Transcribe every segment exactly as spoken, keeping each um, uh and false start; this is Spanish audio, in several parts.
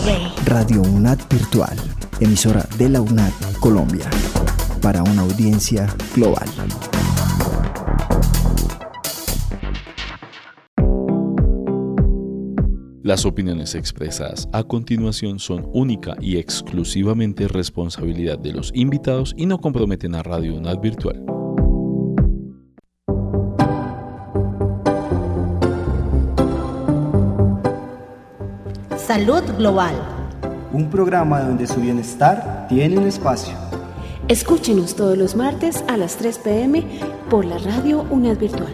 Radio UNAD Virtual, emisora de la UNAD Colombia, para una audiencia global. Las opiniones expresadas a continuación son única y exclusivamente responsabilidad de los invitados y no comprometen a Radio UNAD Virtual. Salud Global. Un programa donde su bienestar tiene un espacio. Escúchenos todos los martes a las tres pe eme por la Radio UNAD Virtual.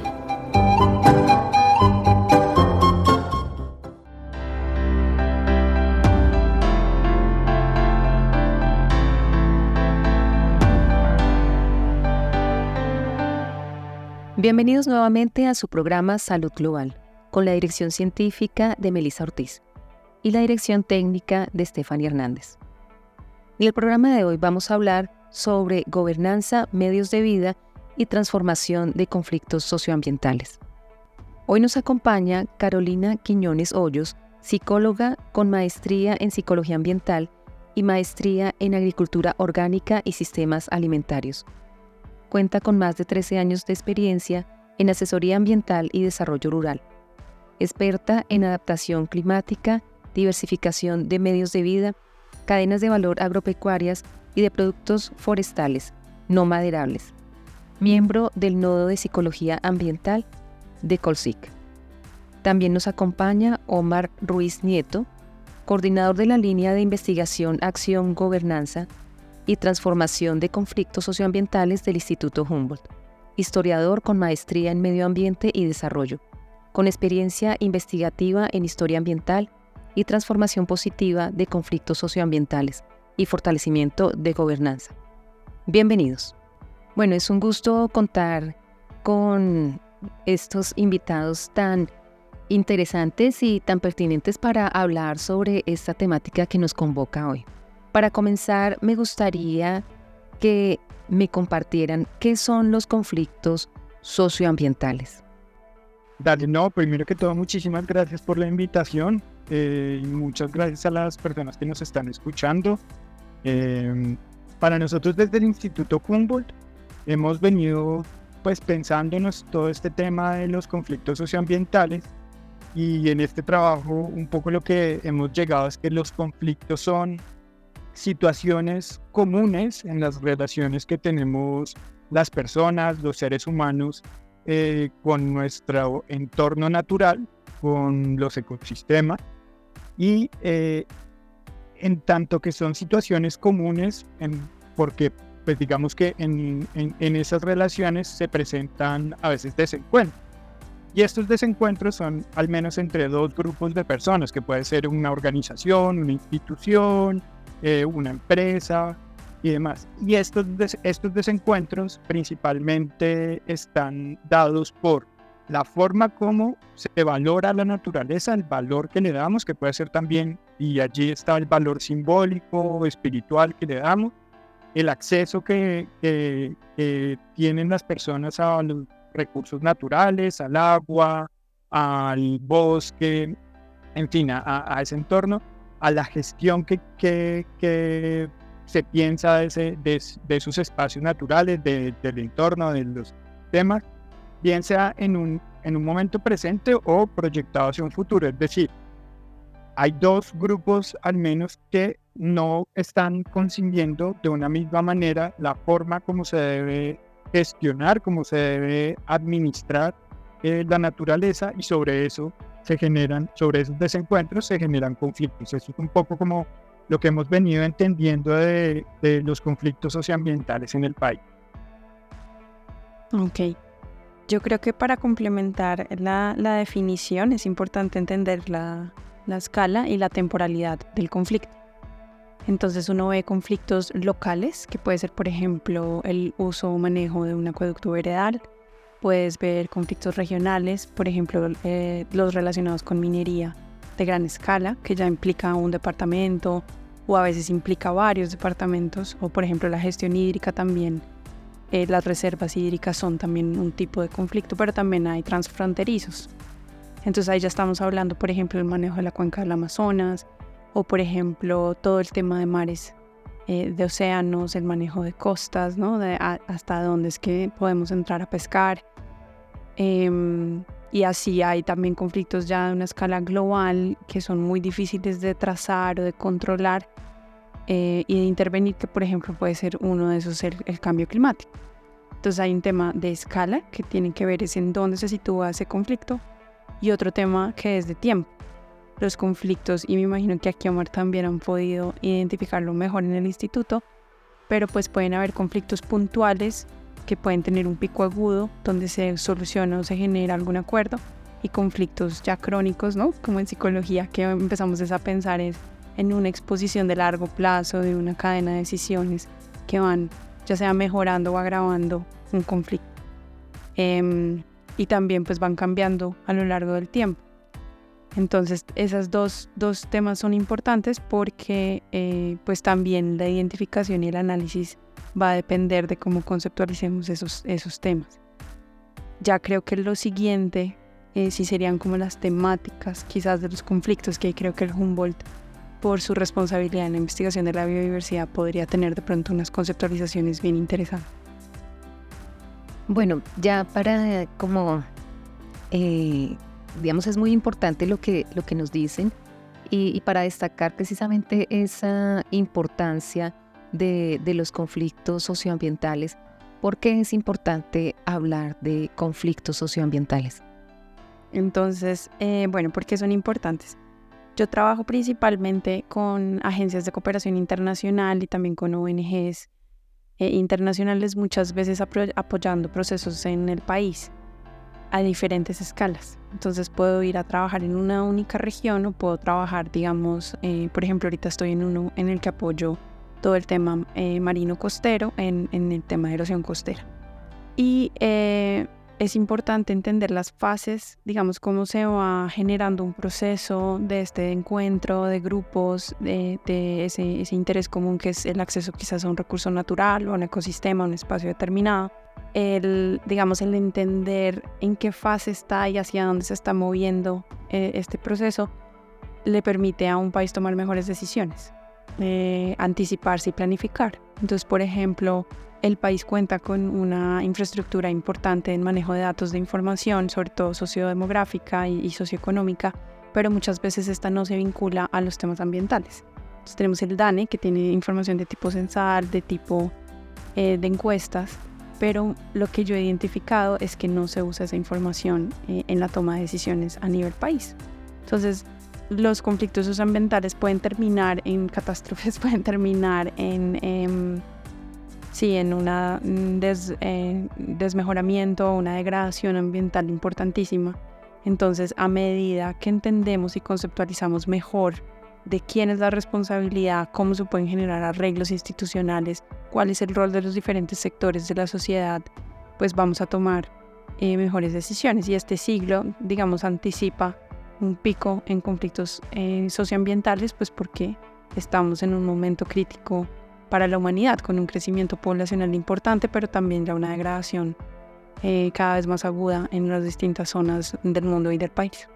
Bienvenidos nuevamente a su programa Salud Global, con la dirección científica de Melissa Ortiz y la dirección técnica de Stephanie Hernández. En el programa de hoy vamos a hablar sobre gobernanza, medios de vida y transformación de conflictos socioambientales. Hoy nos acompaña Carolina Quiñones Hoyos, psicóloga con maestría en psicología ambiental y maestría en agricultura orgánica y sistemas alimentarios. Cuenta con más de trece años de experiencia en asesoría ambiental y desarrollo rural. Experta en adaptación climática, diversificación de medios de vida, cadenas de valor agropecuarias y de productos forestales no maderables. Miembro del Nodo de Psicología Ambiental de Colsic. También nos acompaña Omar Ruiz Nieto, coordinador de la línea de investigación, acción, gobernanza y transformación de conflictos socioambientales del Instituto Humboldt, historiador con maestría en medio ambiente y desarrollo, con experiencia investigativa en historia ambiental y transformación positiva de conflictos socioambientales y fortalecimiento de gobernanza. Bienvenidos. Bueno, es un gusto contar con estos invitados tan interesantes y tan pertinentes para hablar sobre esta temática que nos convoca hoy. Para comenzar, me gustaría que me compartieran qué son los conflictos socioambientales. Dale, no, primero que todo, muchísimas gracias por la invitación eh, y muchas gracias a las personas que nos están escuchando. Eh, para nosotros desde el Instituto Humboldt hemos venido pues pensándonos todo este tema de los conflictos socioambientales y en este trabajo un poco lo que hemos llegado es que los conflictos son situaciones comunes en las relaciones que tenemos las personas, los seres humanos, eh, con nuestro entorno natural, con los ecosistemas, y eh, en tanto que son situaciones comunes, en, porque pues digamos que en, en, en esas relaciones se presentan a veces desencuentros. Y estos desencuentros son al menos entre dos grupos de personas, que puede ser una organización, una institución, Eh, una empresa y demás. Y estos, des- estos desencuentros principalmente están dados por la forma como se valora la naturaleza, el valor que le damos, que puede ser también, y allí está el valor simbólico, espiritual que le damos, el acceso que, que, que tienen las personas a los recursos naturales, al agua, al bosque, en fin, a, a ese entorno, a la gestión que, que, que se piensa de, ese, de, de esos espacios naturales, de, del entorno, de los temas, bien sea en un, en un momento presente o proyectado hacia un futuro. Es decir, hay dos grupos al menos que no están concibiendo de una misma manera la forma como se debe gestionar, como se debe administrar eh, la naturaleza, y sobre eso se generan, sobre esos desencuentros se generan conflictos. Eso es un poco como lo que hemos venido entendiendo de, de los conflictos socioambientales en el país. Ok. Yo creo que para complementar la, la definición es importante entender la, la escala y la temporalidad del conflicto. Entonces uno ve conflictos locales, que puede ser, por ejemplo, el uso o manejo de un acueducto veredal. Puedes ver conflictos regionales, por ejemplo, eh, los relacionados con minería de gran escala, que ya implica un departamento o a veces implica varios departamentos, o por ejemplo la gestión hídrica también. Eh, las reservas hídricas son también un tipo de conflicto, pero también hay transfronterizos. Entonces ahí ya estamos hablando, por ejemplo, del manejo de la cuenca del Amazonas o por ejemplo todo el tema de mares, eh, de océanos, el manejo de costas, ¿no? De a, hasta dónde es que podemos entrar a pescar. Eh, y así hay también conflictos ya de una escala global que son muy difíciles de trazar o de controlar eh, y de intervenir, que por ejemplo puede ser uno de esos el, el cambio climático. Entonces hay un tema de escala que tiene que ver es en dónde se sitúa ese conflicto, y otro tema que es de tiempo. Los conflictos, y me imagino que aquí Omar también han podido identificarlo mejor en el instituto, pero pues pueden haber conflictos puntuales que pueden tener un pico agudo donde se soluciona o se genera algún acuerdo, y conflictos ya crónicos, ¿no? Como en psicología, que empezamos a pensar es en una exposición de largo plazo, de una cadena de decisiones que van ya sea mejorando o agravando un conflicto. Eh, y también pues van cambiando a lo largo del tiempo. Entonces esos dos, dos temas son importantes porque eh, pues también la identificación y el análisis va a depender de cómo conceptualicemos esos, esos temas. Ya creo que lo siguiente eh, sí serían como las temáticas quizás de los conflictos, que creo que el Humboldt, por su responsabilidad en la investigación de la biodiversidad, podría tener de pronto unas conceptualizaciones bien interesantes. Bueno, ya para como, eh, digamos, es muy importante lo que, lo que nos dicen, y, y para destacar precisamente esa importancia de, de los conflictos socioambientales. ¿Por qué es importante hablar de conflictos socioambientales? Entonces, eh, bueno, ¿por qué son importantes? Yo trabajo principalmente con agencias de cooperación internacional y también con O N Ges eh, internacionales, muchas veces apro- apoyando procesos en el país a diferentes escalas. Entonces puedo ir a trabajar en una única región o puedo trabajar, digamos, eh, por ejemplo, ahorita estoy en uno en el que apoyo todo el tema eh, marino costero, en, en el tema de erosión costera. Y eh, es importante entender las fases, digamos, cómo se va generando un proceso de este encuentro de grupos, de, de ese, ese interés común que es el acceso quizás a un recurso natural o a un ecosistema, a un espacio determinado. El, digamos, el entender en qué fase está y hacia dónde se está moviendo eh, este proceso le permite a un país tomar mejores decisiones, eh, anticiparse y planificar. Entonces, por ejemplo, el país cuenta con una infraestructura importante en manejo de datos de información, sobre todo sociodemográfica y, y socioeconómica, pero muchas veces esta no se vincula a los temas ambientales. Entonces tenemos el DANE, que tiene información de tipo censal, de tipo eh, de encuestas, pero lo que yo he identificado es que no se usa esa información eh, en la toma de decisiones a nivel país. Entonces, los conflictos socioambientales pueden terminar en catástrofes, pueden terminar en... Eh, Sí, en un des, eh, desmejoramiento o una degradación ambiental importantísima. Entonces, a medida que entendemos y conceptualizamos mejor de quién es la responsabilidad, cómo se pueden generar arreglos institucionales, cuál es el rol de los diferentes sectores de la sociedad, pues vamos a tomar eh, mejores decisiones. Y este siglo, digamos, anticipa un pico en conflictos eh, socioambientales, pues porque estamos en un momento crítico para la humanidad, con un crecimiento poblacional importante, pero también ya una degradación eh, cada vez más aguda en las distintas zonas del mundo y del país.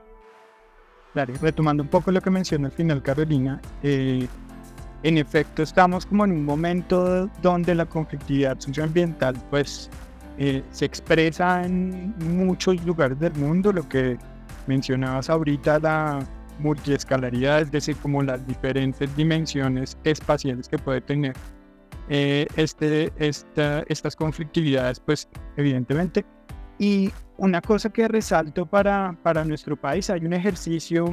Claro, retomando un poco lo que mencionó al final Carolina, eh, en efecto estamos como en un momento donde la conflictividad socioambiental pues eh, se expresa en muchos lugares del mundo. Lo que mencionabas ahorita, la multiescalaridad, es decir, como las diferentes dimensiones espaciales que puede tener eh, este, esta, estas conflictividades, pues evidentemente. Y una cosa que resalto para, para nuestro país, hay un ejercicio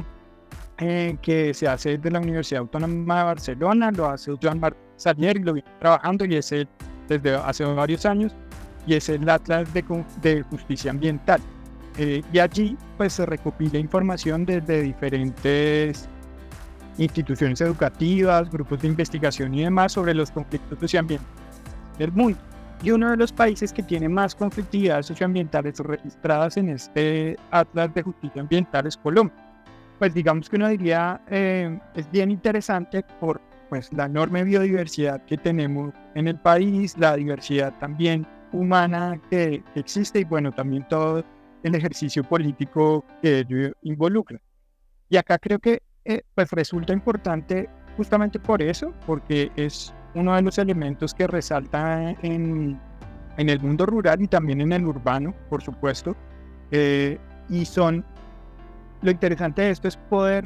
eh, que se hace desde la Universidad Autónoma de Barcelona, lo hace Joan Martí Salier y lo viene trabajando y es el, desde hace varios años, y es el Atlas de, de Justicia Ambiental. Eh, y allí pues se recopila información desde diferentes instituciones educativas, grupos de investigación y demás sobre los conflictos socioambientales del mundo. Y uno de los países que tiene más conflictividades socioambientales registradas en este Atlas de Justicia Ambiental es Colombia. Pues digamos que uno diría eh, es bien interesante por pues la enorme biodiversidad que tenemos en el país, la diversidad también humana que, que existe y bueno, también todo el ejercicio político que ello involucra. Y acá creo que eh, pues resulta importante justamente por eso, porque es uno de los elementos que resalta en, en el mundo rural y también en el urbano, por supuesto. Eh, y son, lo interesante de esto es poder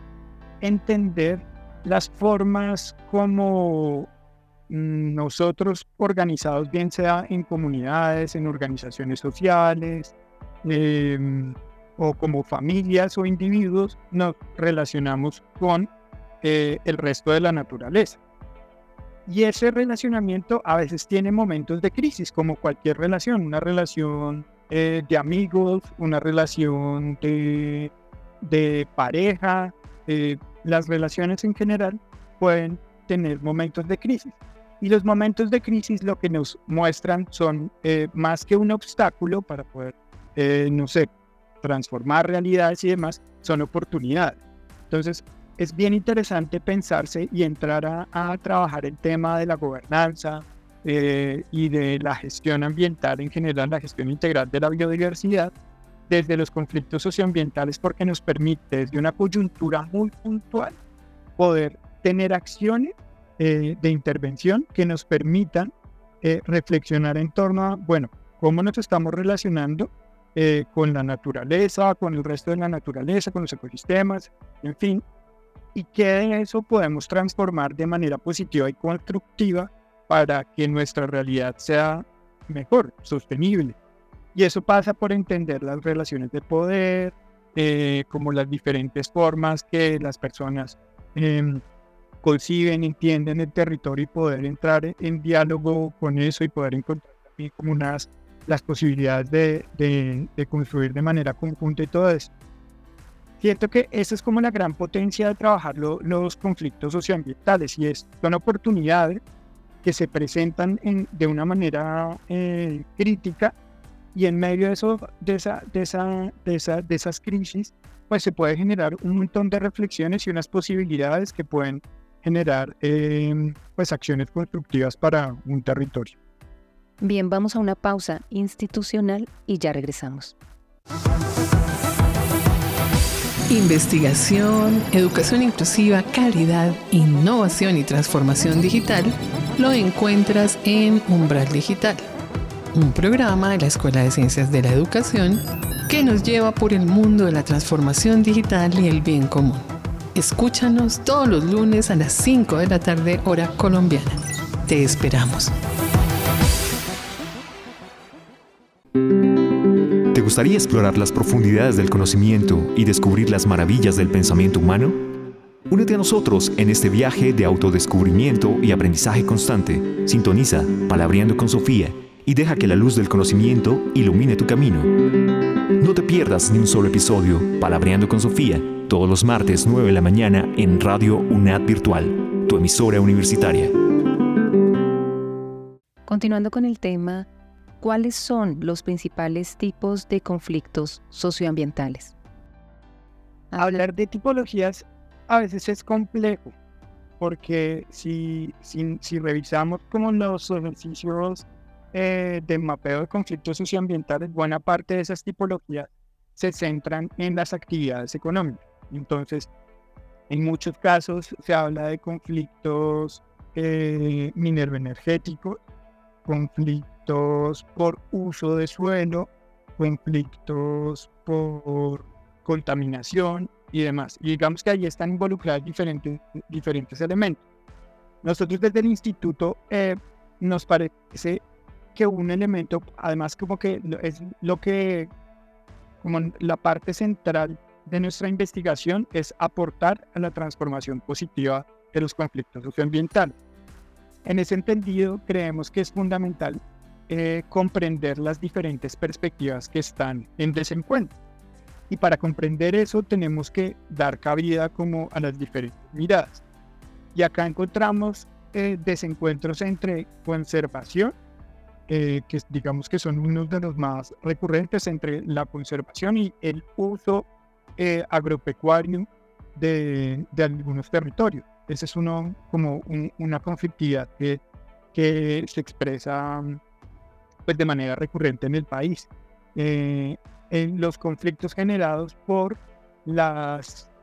entender las formas como nosotros organizados, bien sea en comunidades, en organizaciones sociales, eh, o como familias o individuos, nos relacionamos con eh, el resto de la naturaleza. Y ese relacionamiento a veces tiene momentos de crisis, como cualquier relación, una relación eh, de amigos, una relación de, de pareja. Eh, las relaciones en general pueden tener momentos de crisis. Y los momentos de crisis lo que nos muestran son eh, más que un obstáculo para poder, eh, no sé, transformar realidades y demás, son oportunidades. Entonces, es bien interesante pensarse y entrar a, a trabajar el tema de la gobernanza eh, y de la gestión ambiental en general, la gestión integral de la biodiversidad, desde los conflictos socioambientales, porque nos permite, desde una coyuntura muy puntual, poder tener acciones Eh, de intervención que nos permitan eh, reflexionar en torno a, bueno, cómo nos estamos relacionando eh, con la naturaleza, con el resto de la naturaleza, con los ecosistemas, en fin, y qué de eso podemos transformar de manera positiva y constructiva para que nuestra realidad sea mejor, sostenible. Y eso pasa por entender las relaciones de poder, eh, como las diferentes formas que las personas eh, conciben, entienden el territorio y poder entrar en diálogo con eso y poder encontrar también como unas, las posibilidades de, de, de construir de manera conjunta y todo eso. Siento que esa es como la gran potencia de trabajar lo, los conflictos socioambientales, y es, son oportunidades que se presentan en, de una manera eh, crítica, y en medio de, eso, de, esa, de, esa, de, esa, de esas crisis pues se puede generar un montón de reflexiones y unas posibilidades que pueden generar eh, pues acciones constructivas para un territorio. Bien, vamos a una pausa institucional y ya regresamos. Investigación, educación inclusiva, calidad, innovación y transformación digital lo encuentras en Umbral Digital, un programa de la Escuela de Ciencias de la Educación que nos lleva por el mundo de la transformación digital y el bien común. Escúchanos todos los lunes a las cinco de la tarde, hora colombiana. Te esperamos. ¿Te gustaría explorar las profundidades del conocimiento y descubrir las maravillas del pensamiento humano? Únete a nosotros en este viaje de autodescubrimiento y aprendizaje constante. Sintoniza Palabreando con Sofía y deja que la luz del conocimiento ilumine tu camino. No te pierdas ni un solo episodio. Palabreando con Sofía, todos los martes nueve de la mañana en Radio UNAD Virtual, tu emisora universitaria. Continuando con el tema, ¿cuáles son los principales tipos de conflictos socioambientales? Hablar de tipologías a veces es complejo, porque si, si, si revisamos como los ejercicios eh, de mapeo de conflictos socioambientales, buena parte de esas tipologías se centran en las actividades económicas. Entonces, en muchos casos se habla de conflictos eh, minero-energéticos, conflictos por uso de suelo, conflictos por contaminación y demás. Y digamos que ahí están involucrados diferentes, diferentes elementos. Nosotros desde el instituto eh, nos parece que un elemento, además como que es lo que, como la parte central de nuestra investigación, es aportar a la transformación positiva de los conflictos socioambientales. En ese entendido, creemos que es fundamental eh, comprender las diferentes perspectivas que están en desencuentro. Y para comprender eso tenemos que dar cabida como a las diferentes miradas. Y acá encontramos eh, desencuentros entre conservación, eh, que digamos que son unos de los más recurrentes, entre la conservación y el uso eh, agropecuario de, de algunos territorios. Ese es uno, como un, una conflictividad que, que se expresa pues, de manera recurrente en el país. Eh, en los conflictos generados por las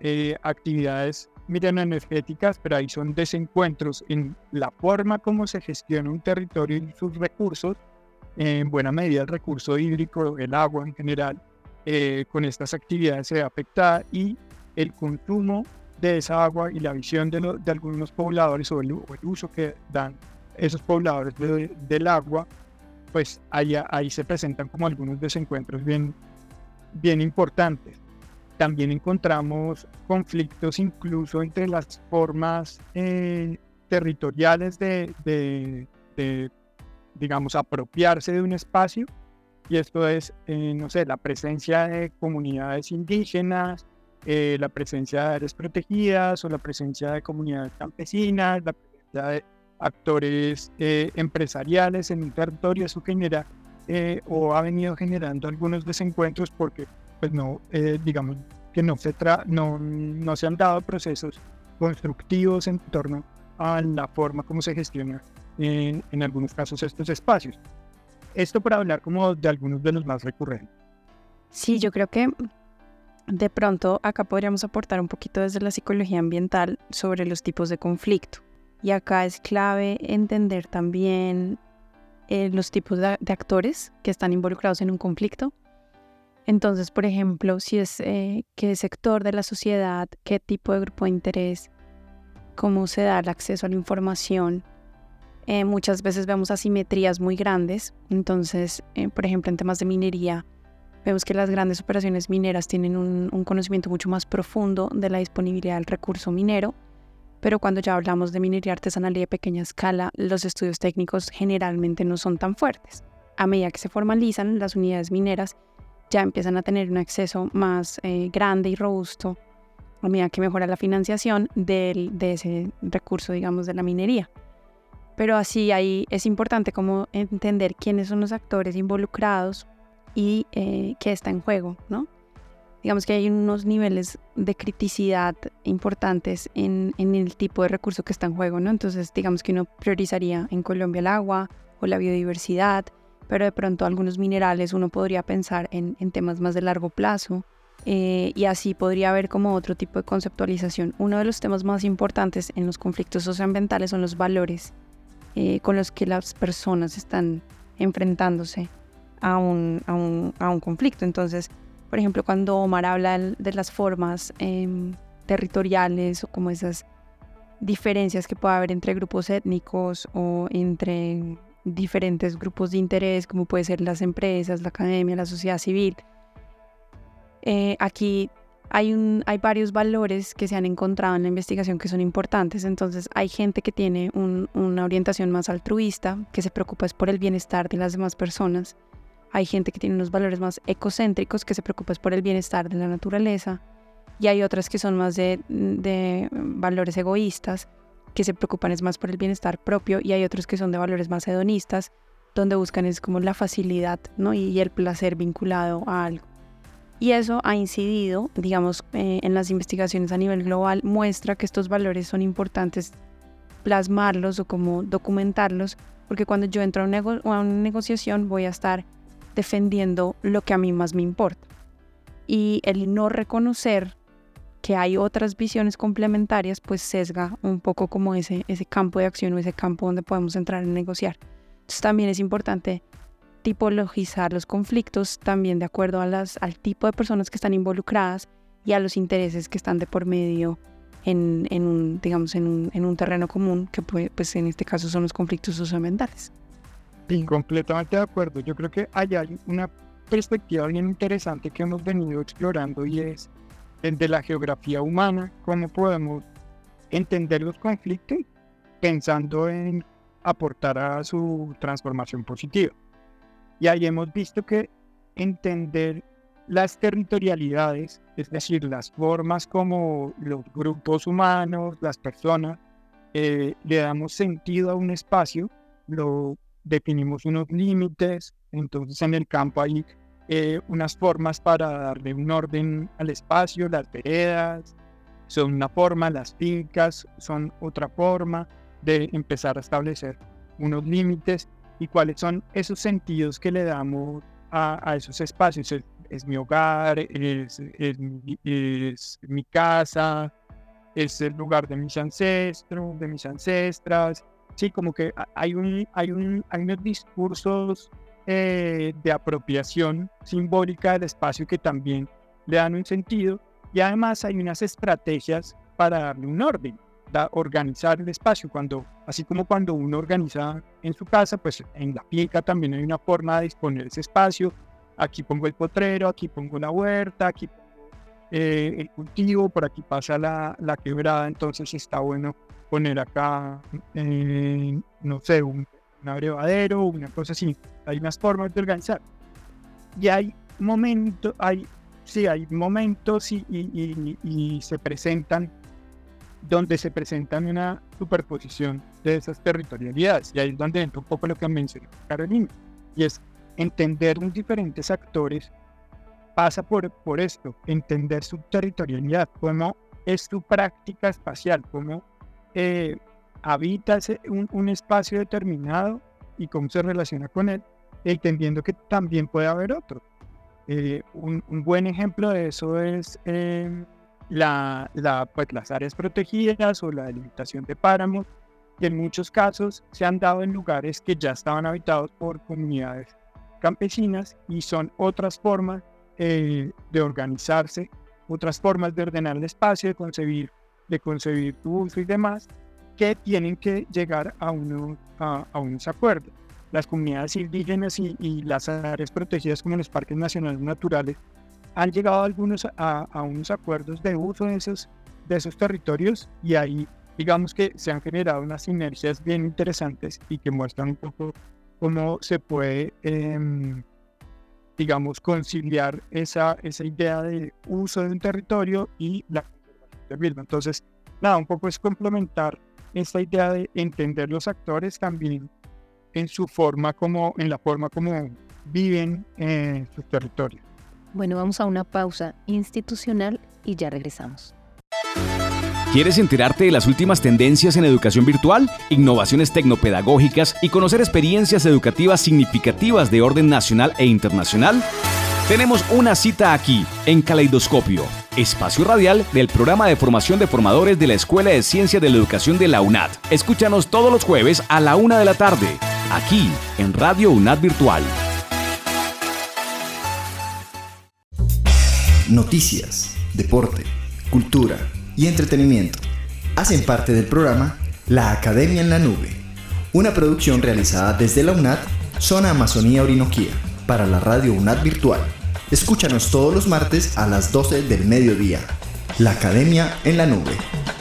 eh, actividades miranoenergéticas, pero ahí son desencuentros en la forma como se gestiona un territorio y sus recursos, en buena medida el recurso hídrico, el agua en general, eh, con estas actividades se ve afectada, y el consumo de esa agua y la visión de, lo, de algunos pobladores o el, o el uso que dan esos pobladores de, del agua, pues ahí, ahí se presentan como algunos desencuentros bien, bien importantes. También encontramos conflictos incluso entre las formas eh, territoriales de, de, de, digamos, apropiarse de un espacio, y esto es, eh, no sé, la presencia de comunidades indígenas, eh, la presencia de áreas protegidas o la presencia de comunidades campesinas, la presencia de actores eh, empresariales en un territorio. Eso genera eh, o ha venido generando algunos desencuentros porque pues no, eh, digamos que no se, tra no, no se han dado procesos constructivos en torno a la forma como se gestiona en, en algunos casos estos espacios. Esto para hablar como de algunos de los más recurrentes. Sí, yo creo que de pronto acá podríamos aportar un poquito desde la psicología ambiental sobre los tipos de conflicto. Y acá es clave entender también eh, los tipos de, de actores que están involucrados en un conflicto. Entonces, por ejemplo, si es eh, qué sector de la sociedad, qué tipo de grupo de interés, cómo se da el acceso a la información. Eh, muchas veces vemos asimetrías muy grandes. Entonces, eh, por ejemplo, en temas de minería, vemos que las grandes operaciones mineras tienen un, un conocimiento mucho más profundo de la disponibilidad del recurso minero, pero cuando ya hablamos de minería artesanal y de pequeña escala, los estudios técnicos generalmente no son tan fuertes. A medida que se formalizan las unidades mineras, ya empiezan a tener un acceso más eh, grande y robusto a medida que mejora la financiación del, de ese recurso, digamos, de la minería. Pero así ahí es importante como entender quiénes son los actores involucrados y eh, qué está en juego, ¿no? Digamos que hay unos niveles de criticidad importantes en, en el tipo de recurso que está en juego, ¿no? Entonces, digamos que uno priorizaría en Colombia el agua o la biodiversidad, pero de pronto algunos minerales uno podría pensar en, en temas más de largo plazo, eh, y así podría haber como otro tipo de conceptualización. Uno de los temas más importantes en los conflictos socioambientales son los valores eh, con los que las personas están enfrentándose a un, a un, a un conflicto. Entonces, por ejemplo, cuando Omar habla de las formas eh, territoriales o como esas diferencias que puede haber entre grupos étnicos o entre diferentes grupos de interés, como puede ser las empresas, la academia, la sociedad civil, eh, aquí hay, un, hay varios valores que se han encontrado en la investigación que son importantes. Entonces hay gente que tiene un, una orientación más altruista, que se preocupa es por el bienestar de las demás personas. Hay gente que tiene unos valores más ecocéntricos, que se preocupa por el bienestar de la naturaleza, y hay otras que son más de, de valores egoístas, que se preocupan es más por el bienestar propio, y hay otros que son de valores más hedonistas, donde buscan es como la facilidad, ¿no? y, y el placer vinculado a algo. Y eso ha incidido, digamos, eh, en las investigaciones a nivel global, muestra que estos valores son importantes plasmarlos o como documentarlos, porque cuando yo entro a, un nego- a una negociación voy a estar defendiendo lo que a mí más me importa. Y el no reconocer que hay otras visiones complementarias, pues sesga un poco como ese, ese campo de acción o ese campo donde podemos entrar a negociar. Entonces también es importante tipologizar los conflictos también de acuerdo a las, al tipo de personas que están involucradas y a los intereses que están de por medio en, en, un, digamos, en, un, en un terreno común, que puede, pues en este caso son los conflictos socioambientales. Sí, completamente de acuerdo. Yo creo que allá hay una perspectiva bien interesante que hemos venido explorando, y es el de la geografía humana, cómo podemos entender los conflictos pensando en aportar a su transformación positiva. Y ahí hemos visto que entender las territorialidades, es decir, las formas como los grupos humanos, las personas, eh, le damos sentido a un espacio, lo definimos unos límites. Entonces en el campo hay eh, unas formas para darle un orden al espacio. Las veredas son una forma, las fincas son otra forma de empezar a establecer unos límites, y cuáles son esos sentidos que le damos a, a esos espacios. El, es mi hogar, es, es, mi- es mi casa, es el lugar de mis ancestros, de mis ancestras. Sí, como que ha- hay, un, hay, un, hay unos discursos eh, de apropiación simbólica del espacio que también le dan un sentido, y además hay unas estrategias para darle un orden, da- organizar el espacio. Cuando, así como cuando uno organiza en su casa, pues en la finca también hay una forma de disponer ese espacio. Aquí pongo el potrero, aquí pongo la huerta, aquí pongo eh, el cultivo, por aquí pasa la, la quebrada, entonces está bueno poner acá, eh, no sé, un, un abrevadero, una cosa así. Hay unas formas de organizar. Y hay momentos, hay, sí, hay momentos y, y, y- y se presentan, donde se presentan una superposición de esas territorialidades. Y ahí es donde entra un poco lo que mencionó Carolina, y es entender los diferentes actores pasa por, por esto, entender su territorialidad, cómo es su práctica espacial, cómo eh, habita ese- un, un espacio determinado y cómo se relaciona con él, entendiendo que también puede haber otro. Eh, un, un buen ejemplo de eso es eh, la, la, pues, las áreas protegidas o la delimitación de páramos, que en muchos casos se han dado en lugares que ya estaban habitados por comunidades campesinas, y son otras formas eh, de organizarse, otras formas de ordenar el espacio, de concebir, de concebir tu uso y demás, que tienen que llegar a, uno, a, a unos acuerdos. Las comunidades indígenas y, y las áreas protegidas como los parques nacionales naturales han llegado a, algunos, a, a unos acuerdos de uso de esos, de esos territorios, y ahí digamos que se han generado unas sinergias bien interesantes y que muestran un poco cómo se puede, eh, digamos, conciliar esa, esa idea de uso de un territorio y la conservación del mismo. Entonces, nada, un poco es complementar esta idea de entender los actores también en su forma como, en la forma como viven en sus territorios. Bueno, vamos a una pausa institucional y ya regresamos. ¿Quieres enterarte de las últimas tendencias en educación virtual, innovaciones tecnopedagógicas y conocer experiencias educativas significativas de orden nacional e internacional? Tenemos una cita aquí, en Caleidoscopio, espacio radial del programa de formación de formadores de la Escuela de Ciencias de la Educación de la UNAD. Escúchanos todos los jueves a la una de la tarde, aquí en Radio UNAD Virtual. Noticias, deporte, cultura y entretenimiento hacen parte del programa La Academia en la Nube, una producción realizada desde la UNAD, Zona Amazonía Orinoquía, para la Radio UNAD Virtual. Escúchanos todos los martes a las doce del mediodía. La Academia en la Nube.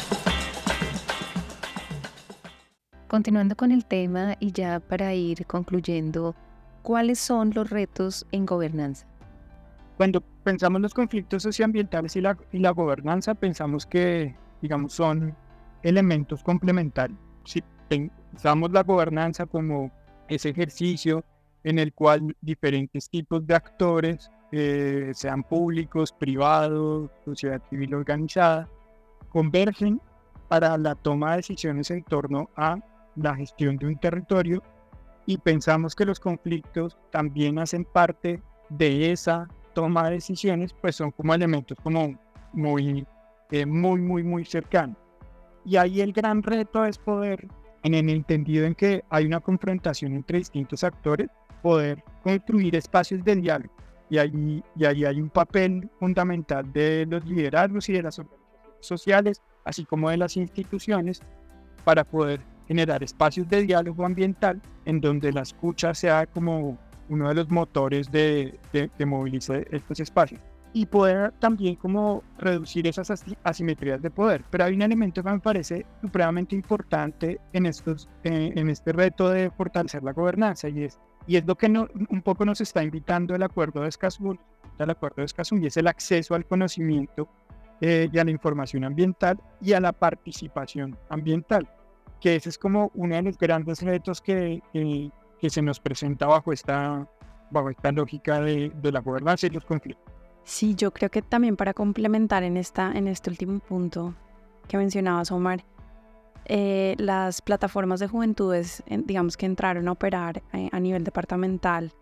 Continuando con el tema y ya para ir concluyendo, ¿cuáles son los retos en gobernanza? Cuando pensamos los conflictos socioambientales y la, y la gobernanza, pensamos que, digamos, son elementos complementarios. Si pensamos la gobernanza como ese ejercicio en el cual diferentes tipos de actores, eh, sean públicos, privados, sociedad civil organizada, convergen para la toma de decisiones en torno a la gestión de un territorio, y pensamos que los conflictos también hacen parte de esa toma de decisiones, pues son como elementos como muy, eh, muy, muy, muy cercanos. Y ahí el gran reto es poder, en el entendido en que hay una confrontación entre distintos actores, poder construir espacios de diálogo. Y ahí, y ahí hay un papel fundamental de los liderazgos y de las organizaciones sociales, así como de las instituciones, para poder generar espacios de diálogo ambiental en donde la escucha sea como uno de los motores de, de, de movilizar estos espacios, y poder también como reducir esas asi- asimetrías de poder. Pero hay un elemento que me parece supremamente importante en, estos, eh, en este reto de fortalecer la gobernanza, y es, y es lo que no, un poco nos está invitando el Acuerdo de Escazú, el Acuerdo de Escazú, y es el acceso al conocimiento eh, y a la información ambiental y a la participación ambiental, que ese es como uno de los grandes retos que, que que se nos presenta bajo esta, bajo esta lógica de, de la gobernanza y los conflictos. Sí, yo creo que también para complementar en, esta, en este último punto que mencionabas, Omar, eh, las plataformas de juventudes, eh, digamos que entraron a operar eh, a nivel departamental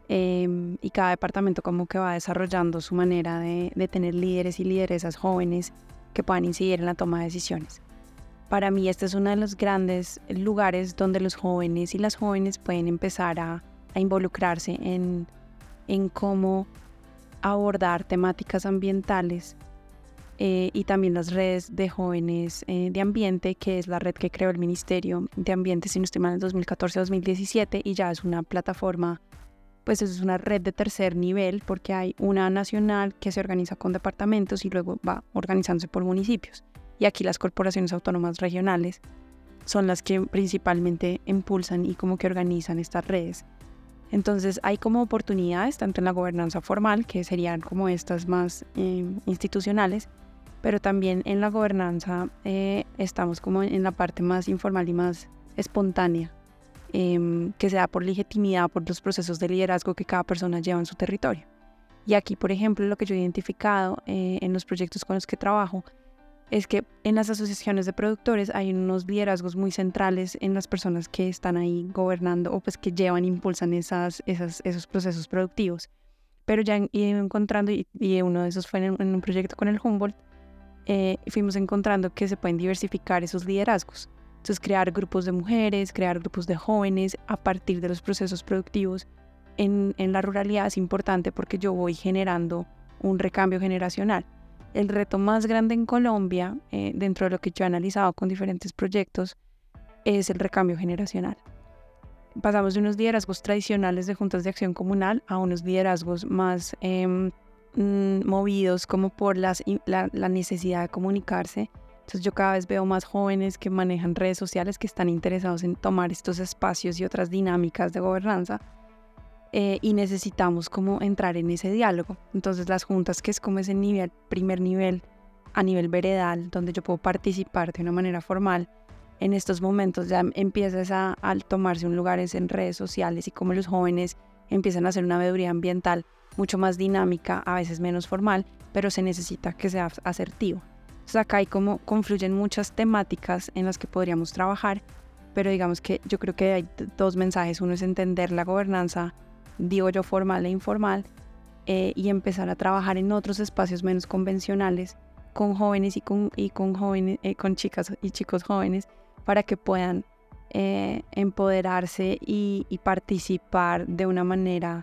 eh, y cada departamento como que va desarrollando su manera de, de tener líderes y lideresas jóvenes que puedan incidir en la toma de decisiones. Para mí este es uno de los grandes lugares donde los jóvenes y las jóvenes pueden empezar a, a involucrarse en, en cómo abordar temáticas ambientales, eh, y también las redes de jóvenes eh, de ambiente, que es la red que creó el Ministerio de Ambiente, si no estoy mal, en dos mil catorce a dos mil diecisiete, y ya es una plataforma, pues es una red de tercer nivel, porque hay una nacional que se organiza con departamentos y luego va organizándose por municipios. Y aquí las corporaciones autónomas regionales son las que principalmente impulsan y como que organizan estas redes. Entonces hay como oportunidades tanto en la gobernanza formal, que serían como estas más eh, institucionales, pero también en la gobernanza eh, estamos como en la parte más informal y más espontánea, eh, que se da por legitimidad, por los procesos de liderazgo que cada persona lleva en su territorio. Y aquí, por ejemplo, lo que yo he identificado eh, en los proyectos con los que trabajo es que en las asociaciones de productores hay unos liderazgos muy centrales en las personas que están ahí gobernando o pues que llevan, impulsan esas, esas, esos procesos productivos. Pero ya he ido encontrando, y, y uno de esos fue en, en un proyecto con el Humboldt, eh, fuimos encontrando que se pueden diversificar esos liderazgos. Entonces crear grupos de mujeres, crear grupos de jóvenes a partir de los procesos productivos en, en la ruralidad es importante porque yo voy generando un recambio generacional. El reto más grande en Colombia, eh, dentro de lo que yo he analizado con diferentes proyectos, es el recambio generacional. Pasamos de unos liderazgos tradicionales de juntas de acción comunal a unos liderazgos más eh, mm, movidos como por las, la, la necesidad de comunicarse. Entonces yo cada vez veo más jóvenes que manejan redes sociales que están interesados en tomar estos espacios y otras dinámicas de gobernanza. Eh, y necesitamos como entrar en ese diálogo. Entonces las juntas, que es como ese nivel, primer nivel a nivel veredal, donde yo puedo participar de una manera formal, en estos momentos ya empiezas a, a tomarse un lugar en redes sociales y como los jóvenes empiezan a hacer una veeduría ambiental mucho más dinámica, a veces menos formal, pero se necesita que sea asertivo. Entonces acá hay como confluyen muchas temáticas en las que podríamos trabajar, pero digamos que yo creo que hay dos mensajes. Uno es entender la gobernanza, digo yo, formal e informal, eh, y empezar a trabajar en otros espacios menos convencionales con jóvenes y con, y con, jóvenes, eh, con chicas y chicos jóvenes para que puedan eh, empoderarse y, y participar de una manera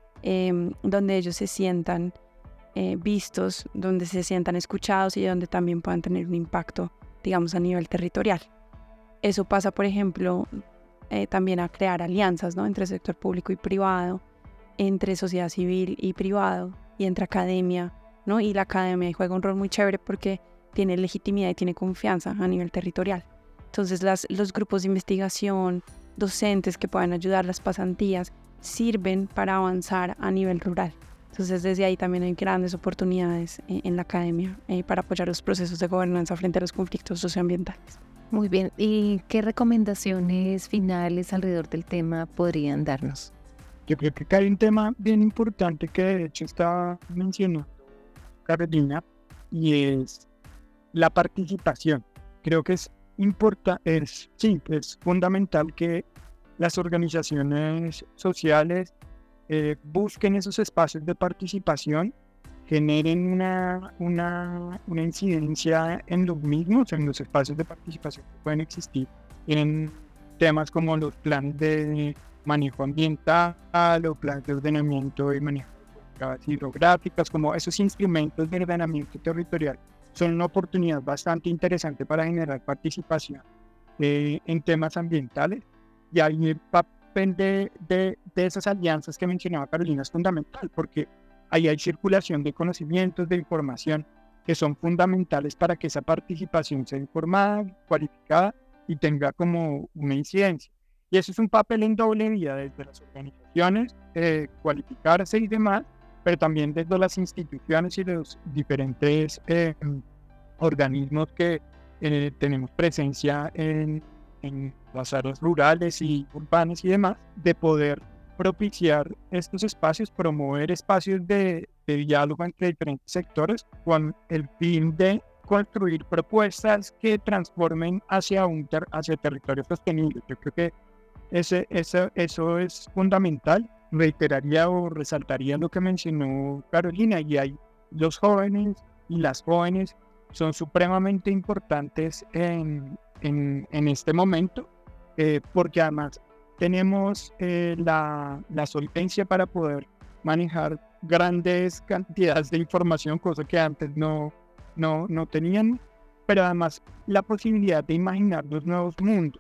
eh, donde ellos se sientan eh, vistos, donde se sientan escuchados y donde también puedan tener un impacto, digamos, a nivel territorial. Eso pasa, por ejemplo, Eh, también a crear alianzas, ¿no? Entre sector público y privado, entre sociedad civil y privado, y entre academia, ¿no? Y la academia juega un rol muy chévere porque tiene legitimidad y tiene confianza a nivel territorial. Entonces las, los grupos de investigación, docentes que puedan ayudar, las pasantías, sirven para avanzar a nivel rural. Entonces desde ahí también hay grandes oportunidades en, en la academia eh, para apoyar los procesos de gobernanza frente a los conflictos socioambientales. Muy bien, ¿y qué recomendaciones finales alrededor del tema podrían darnos? Yo creo que hay un tema bien importante que de hecho está mencionando Carolina, y es la participación. Creo que es importa, es, sí, es fundamental que las organizaciones sociales eh, busquen esos espacios de participación, generen una, una, una incidencia en los mismos, en los espacios de participación que pueden existir en temas como los planes de manejo ambiental o planes de ordenamiento y manejo de cuencas hidrográficas, como esos instrumentos de ordenamiento territorial. Son una oportunidad bastante interesante para generar participación eh, en temas ambientales, y ahí el papel de, de, de esas alianzas que mencionaba Carolina es fundamental, porque ahí hay circulación de conocimientos, de información, que son fundamentales para que esa participación sea informada, cualificada y tenga como una incidencia. Y eso es un papel en doble vía, desde las organizaciones, eh, cualificarse y demás, pero también desde las instituciones y los diferentes eh, organismos que eh, tenemos presencia en, en las áreas rurales y urbanas y demás, de poder propiciar estos espacios, promover espacios de, de diálogo entre diferentes sectores con el fin de construir propuestas que transformen hacia un ter, hacia territorios sostenibles. Yo creo que ese, ese, eso es fundamental, reiteraría o resaltaría lo que mencionó Carolina, y hay los jóvenes y las jóvenes son supremamente importantes en, en, en este momento, eh, porque además tenemos eh, la, la solvencia para poder manejar grandes cantidades de información, cosa que antes no, no, no tenían, pero además la posibilidad de imaginar los nuevos mundos,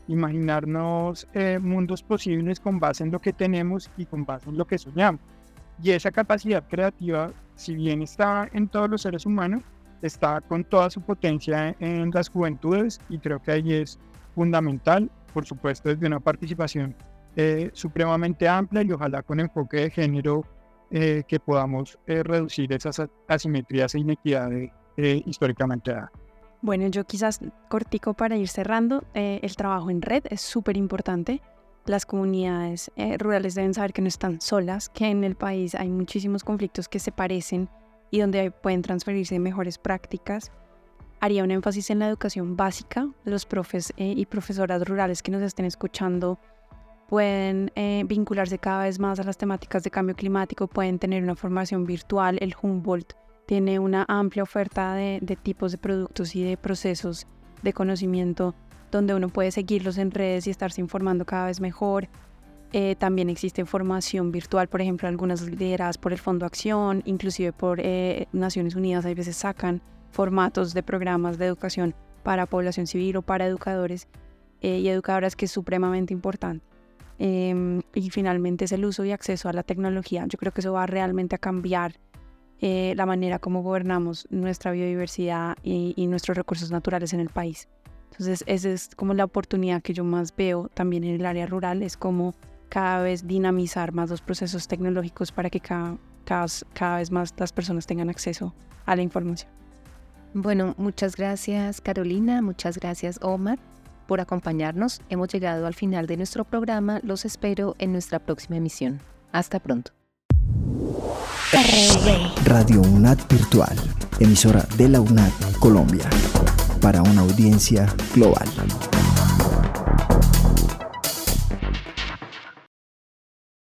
imaginarnos eh, mundos posibles con base en lo que tenemos y con base en lo que soñamos. Y esa capacidad creativa, si bien está en todos los seres humanos, está con toda su potencia en las juventudes, y creo que ahí es fundamental, por supuesto, desde una participación eh, supremamente amplia y ojalá con enfoque de género, eh, que podamos eh, reducir esas asimetrías e inequidades eh, históricamente dadas. Bueno, yo quizás cortico para ir cerrando, eh, el trabajo en red es súper importante. Las comunidades eh, rurales deben saber que no están solas, que en el país hay muchísimos conflictos que se parecen y donde pueden transferirse mejores prácticas. Haría un énfasis en la educación básica. Los profes eh, y profesoras rurales que nos estén escuchando pueden eh, vincularse cada vez más a las temáticas de cambio climático, pueden tener una formación virtual. El Humboldt tiene una amplia oferta de, de tipos de productos y de procesos de conocimiento donde uno puede seguirlos en redes y estarse informando cada vez mejor. Eh, también existe formación virtual, por ejemplo, algunas lideradas por el Fondo Acción, inclusive por eh, Naciones Unidas, a veces sacan formatos de programas de educación para población civil o para educadores eh, y educadoras, que es supremamente importante. Eh, y finalmente es el uso y acceso a la tecnología. Yo creo que eso va realmente a cambiar eh, la manera como gobernamos nuestra biodiversidad y, y nuestros recursos naturales en el país. Entonces esa es como la oportunidad que yo más veo también en el área rural, es como cada vez dinamizar más los procesos tecnológicos para que cada, cada, cada vez más las personas tengan acceso a la información. Bueno, muchas gracias Carolina, muchas gracias Omar por acompañarnos. Hemos llegado al final de nuestro programa, los espero en nuestra próxima emisión. Hasta pronto. Radio UNAD Virtual, emisora de la UNAD Colombia, para una audiencia global.